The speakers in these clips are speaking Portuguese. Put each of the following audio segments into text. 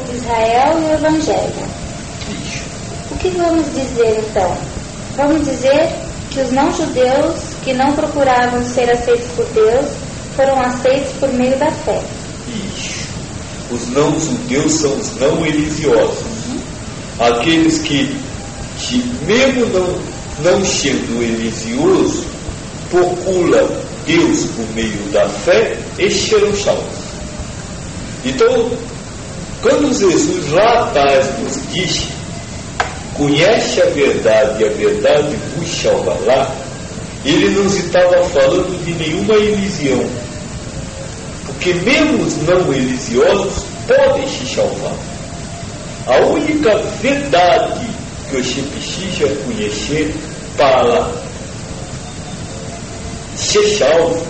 povo de Israel e o Evangelho. O que vamos dizer então? Vamos dizer que os não-judeus que não procuravam ser aceitos por Deus foram aceitos por meio da fé. Isso. Os não-judeus são os não-religiosos. Aqueles que, mesmo não sendo religioso, procura Deus por meio da fé, estes serão salvos. Então, quando Jesus lá atrás nos diz: conhece a verdade e a verdade vos salvará, ele não estava falando de nenhuma religião, porque mesmo os não religiosos podem se salvar. A única verdade que você precisa conhecer para ser salvo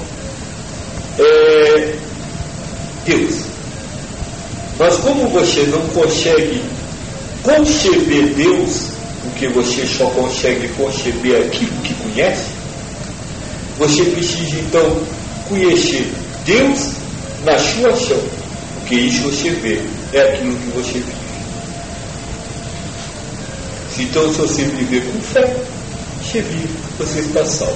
é Deus. Mas como você não consegue conceber Deus, porque você só consegue conceber aquilo que conhece, você precisa então conhecer Deus na sua ação, porque isso você vê, é aquilo que você vive. Então, se você viver com fé, você vive, você está salvo.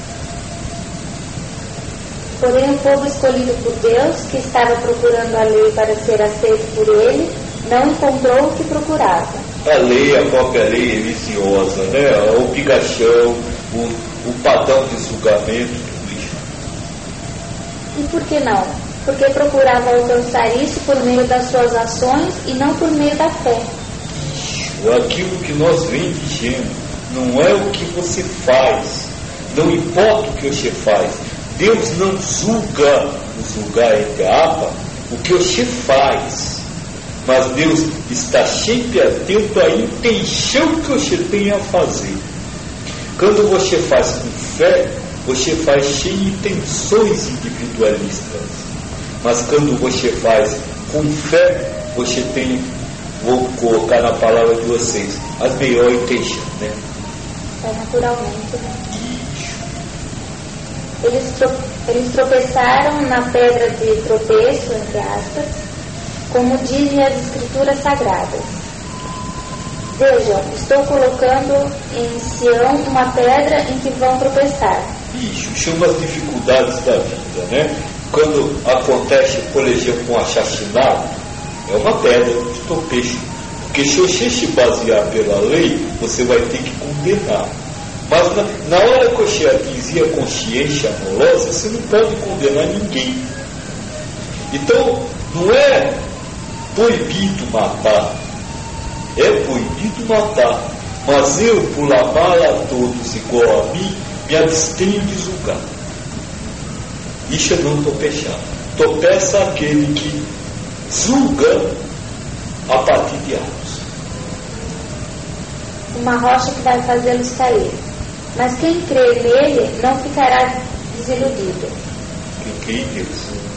Porém, o povo escolhido por Deus, que estava procurando a lei para ser aceito por ele, não encontrou o que procurava. A lei, a própria lei religiosa, né? A obrigação, o padrão de julgamento, tudo isso. E por que não? Porque procurava alcançar isso por meio das suas ações e não por meio da fé. Aquilo que nós vem dizendo não é o que você faz, não importa o que você faz. Deus não julga, o julgar entre aspas, o que você faz, mas Deus está sempre atento à intenção que você tem a fazer. Quando você faz com fé, você faz sem intenções individualistas, mas quando você faz com fé, você tem, vou colocar na palavra de vocês, as melhores intenções, né? É naturalmente, né? Eles tropeçaram na pedra de tropeço, entre aspas, como dizem as escrituras sagradas. Vejam, estou colocando em Sião uma pedra em que vão tropeçar. Isso, chama as dificuldades da vida, né? Quando acontece, por exemplo, um assassinato, é uma pedra de tropeço. Porque se você se basear pela lei, você vai ter que condenar. Mas na hora que você atingir a consciência amorosa, você não pode condenar ninguém. Então, não é proibido matar, é proibido matar. Mas eu, por amar a todos igual a mim, me abstenho de julgar. Isso é não tropeçar. Tropeça aquele que julga a partir de atos. Uma rocha que vai fazê-los cair. Mas quem crê nele não ficará desiludido. Quem crê em Deus.